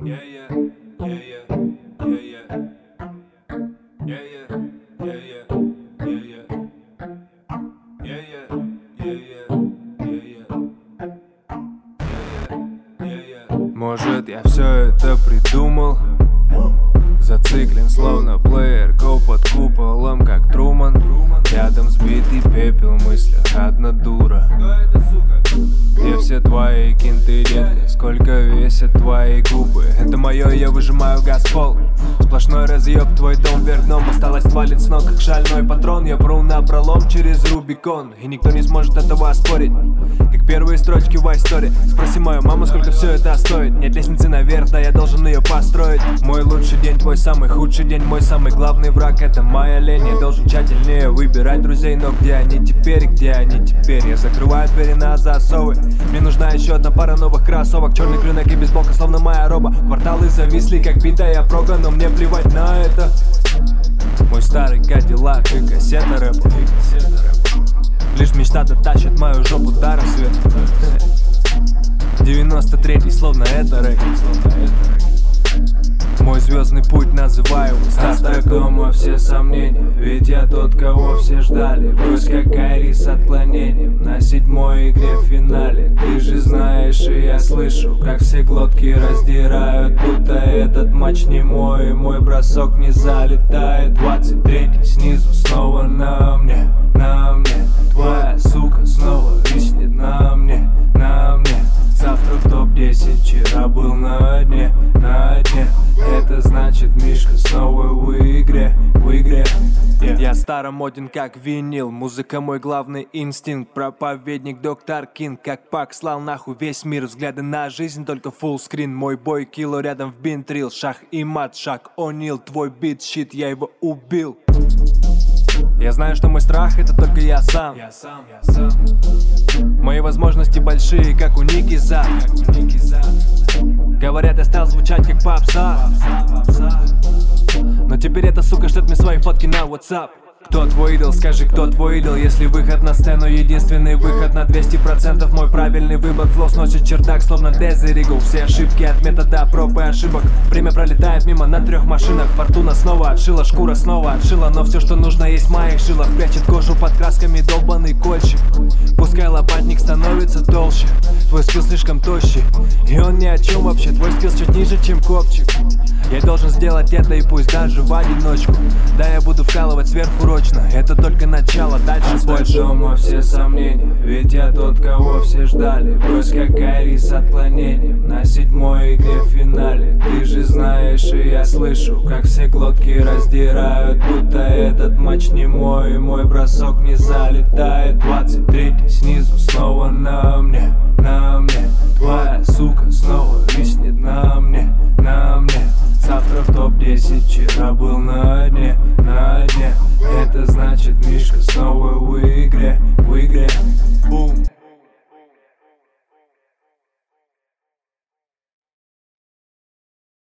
Может, я все это придумал, зациклен, словно плеер, гоу под куполом, как Труман. Рядом сбитый пепел в мыслях, одна дура. Где все твои кинты, детка? Сколько весят твои губы? Это мое, я выжимаю газ в пол. Сплошной разъеб, твой дом вверх дном. Осталось валит с ног, как шальной патрон. Я пру на пролом через Рубикон, и никто не сможет этого оспорить. Как первые строчки в истории. Спроси мою маму, сколько все это стоит. Нет лестницы наверх, да я должен ее построить. Мой лучший день, твой самый худший день. Мой самый главный враг — это моя лень. Я должен тщательнее выбирать друзей, но где они теперь, где они теперь? Я закрываю двери на засовы. Мне нужна еще одна пара новых кроссовок. Черный клинок и бейсболка, словно моя роба. Кварталы зависли, как битая прога, но мне плевать на это. Мой старый кадиллак и кассета рэпа. Лишь мечта дотащит мою жопу до рассвета. 93-й, словно это рэп. Мой звездный путь называю остатоком все сомнения. Ведь я тот, кого все ждали. Брось как Айри с отклонением на 7-й игре в финале. Ты же знаешь, и я слышу, как все глотки раздирают, будто этот матч не мой, и мой бросок не залетает. 23-й снизу снова на мне, на мне. Твоя сука снова виснет на мне, на мне. Завтра в топ-10, вчера был на дне, на дне. Это значит, Мишка снова в игре, в игре. Я старомоден как винил, музыка мой главный инстинкт. Проповедник доктор Кинг, как Пак слал нахуй весь мир. Взгляды на жизнь только фуллскрин. Мой бой кило рядом в бинтрил. Шах и мат, Шак О'Нил. Твой бит щит, я его убил. Я знаю, что мой страх — это только я сам. Мои возможности большие, как у Ники Зак. Говорят, я стал звучать как попса. Но теперь эта сука шлет мне свои фотки на WhatsApp. Кто твой идол? Скажи, кто твой идол? Если выход на сцену единственный выход на 200%, мой правильный выбор. Флоу сносит чердак, словно Desert Eagle. Все ошибки от метода проб и ошибок. Время пролетает мимо на 3 машинах. Фортуна снова отшила, шкура снова отшила. Но все, что нужно, есть в моих жилах. Прячет кожу под красками долбаный кольчик. Пускай лопатник становится толще. Твой скилл слишком тощий, и он ни о чем вообще. Твой скилл чуть ниже, чем копчик. Я должен сделать это, и пусть даже в одиночку. Да, я буду вкалывать сверхурочно. Это только начало, дальше больше. Дома все сомнения, ведь я тот, кого все ждали. Брось как Айри с отклонением на 7-й игре в финале. Ты же знаешь, и я слышу, как все глотки раздирают, будто этот матч не мой, и мой бросок не залетает. 23-й снизу снова на мне, на мне. Твоя сука снова виснет